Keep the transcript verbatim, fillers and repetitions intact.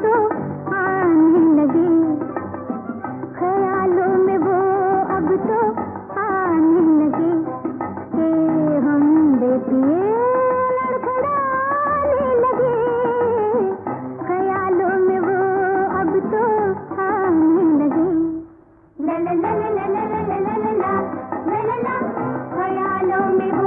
तो आने लगे, ख्यालों में वो अब तो आने लगे कि हम बेपिए लड़खड़ाने लगे, ख्यालों में वो अब तो आने लगे। ला ला ला ला ला ला ला ला ला ला ला ला, ख्यालों में वो